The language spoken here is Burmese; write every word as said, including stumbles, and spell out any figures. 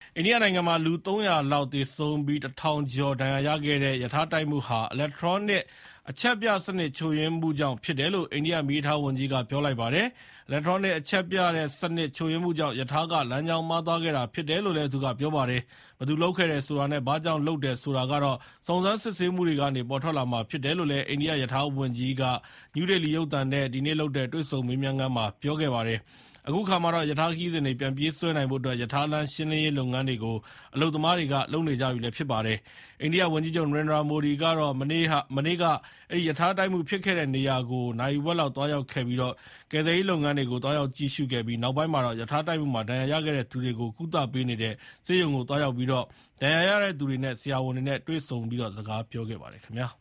အိန္ဒိယနိုင်ငံမှာလူသုံးရာလောက်သေဆုံးပြီးတစ်ထောင်ကျော်ဒဏ်ရာရခဲ့တဲ့ရထားတိုက်မှုဟာအီလက်ထရောနစ်အချက်ပြစနစ်ချို့ယွင်းမှုကြောင့်ဖြစ်တယ်လို့အိန္ဒိယမီးရထားဝန်ကြီးကပြောလိုက်ပါတယ်။အီလက်ထရောနစ်အချက်ပြတဲ့စနစ်ချို့ယွင်းမှုကြောင့်ရထားကလမ်းကြောင်းမှားသွားခဲ့တာဖြစ်တယ်လို့လည်းသူကပြောပါတယ်။ဘယ်သူလုပ်ခဲ့တယ်ဆိုတာနဲ့ဘာကြောင့်လုပ်တယ်ဆိုတာကတော့စုံစမ်းစစ်ဆေးမှုတွေကနေပေါ်ထွက်လာမှာဖြစ်တယ်လို့လည်းအိန္ဒိယရထားဝန်ကြီးကနယူးဒေလီရုပ်သံနဲ့ဒီနေ့လုပ်တဲ့တွေ့ဆုံမေးမြန်းခန်းမှာပြောခဲ့ပါတယ်။အခုခါမှာတော့ရထားခရီးစဉ်တွေပြန်ပြေးဆွဲနိုင်ဖို့အတွက်ရထားလမ်းရှင်းလင်းရေးလုပ်ငန်းတွေကိုအလုပ်သမားတွေကလုပ်နေကြပြီလည်းဖြစ်ပါတယ်။အိန္ဒိယဝန်ကြီးချုပ်နရိန္ဒြာမိုဒီကတော့မနေ့မနေ့ကအဲဒီရထားတိုက်မှုဖြစ်ခဲ့တဲ့နေရာကိုနာရီဝက်လောက်သွားရောက်ခဲ့ပြီးတော့ကယ်ဆယ်ရေးလုပ်ငန်းတွေကိုသွားရောက်ကြည့်ရှုခဲ့ပြီးနောက်ပိုင်းမှာတော့ရထားတိုက်မှုမှာဒဏ်ရာရခဲ့တဲ့သူတွေကိုကုသပေးနေတဲ့ဆေးရုံကိုသွားရောက်ပြီးတော့ဒဏ်ရာရတဲ့သူတွေနဲ့ဆရာဝန်တွေနဲ့တွေ့ဆုံပြီးတော့စကားပြောခဲ့ပါတယ်ခင်ဗျာ။